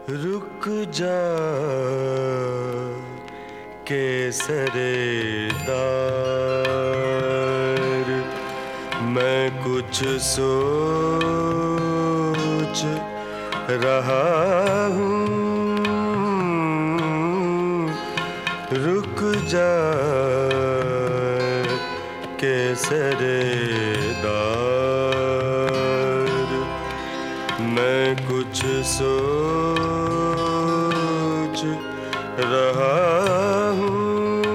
रुक जा केसरेदार, मैं कुछ सोच रहा हूँ। रुक जा केसरेदार, मैं कुछ सोच रहा हूँ।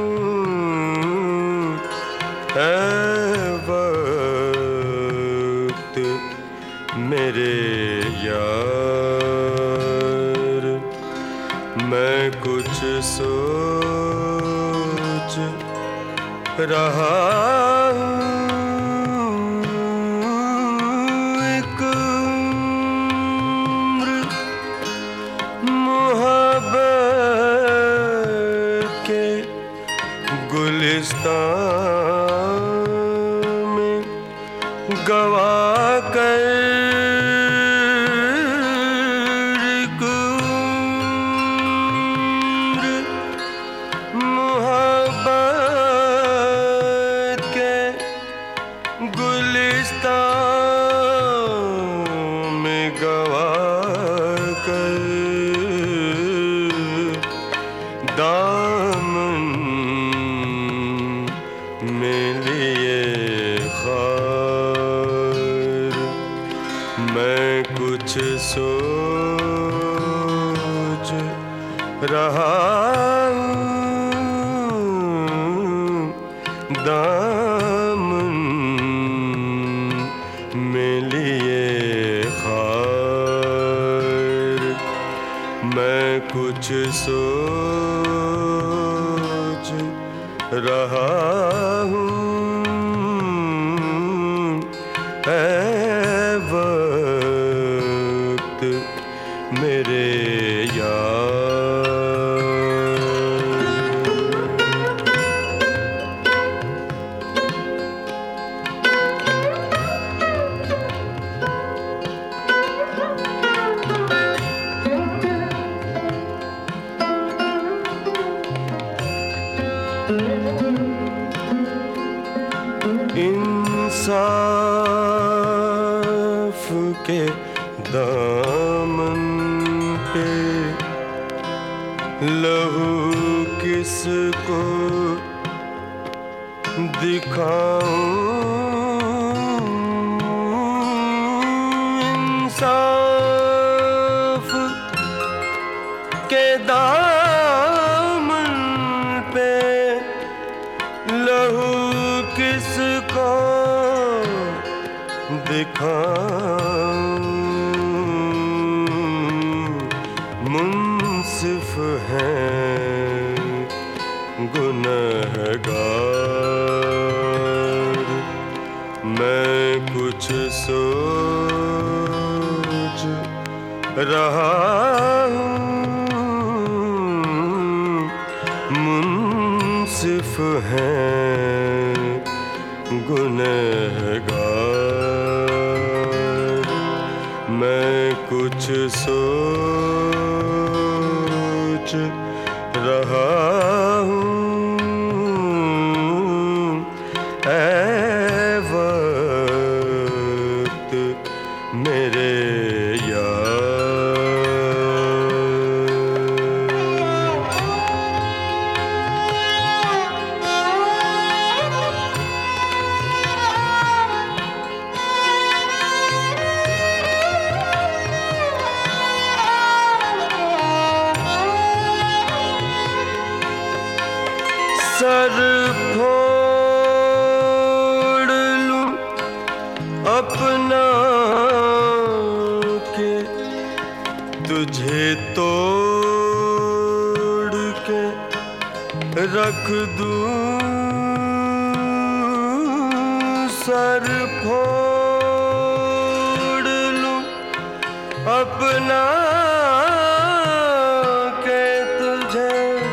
है वक्त मेरे यार, मैं कुछ सोच रहा हूँ। एक उम्र मोहब्बत के गुलिस्तान में गवा कर, एक उम्र मोहब्बत के गुलिस्तान में गवा कर, दामन में लिए खार, मैं कुछ सोच रहा हूँ। दामन में लिए खार, मैं कुछ सोच रहा हूँ। है वक्त मेरे यार। इंसाफ के दामन पे लहू किसको दिखाऊं। इंसाफ के दामन पे लहू किसको दिखाऊं। मुंसिफ हैं गुनहगार, मैं कुछ सोच रहा हूँ। मुंसिफ हैं गुनहगार, मैं कुछ सोच रहा हूँ। ऐ वक्त मेरे सर फोड़ लूं अपना के तुझे तोड़ के रख दूं। सर फोड़ लूं अपना के तुझे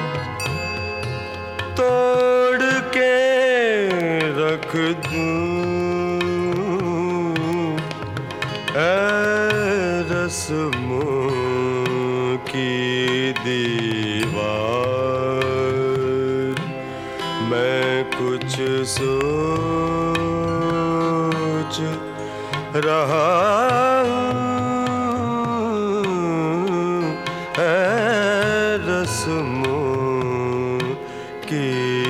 तोड़ के रख दूं। ऐ रस्मों दीवार। मैं कुछ सोच रहा हूँ, रस्मों की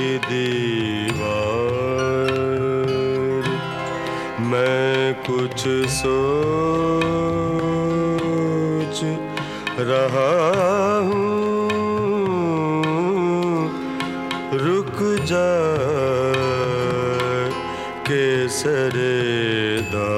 दीवार। मैं कुछ सोच रहा हूँ, रुक जा केसरे दा।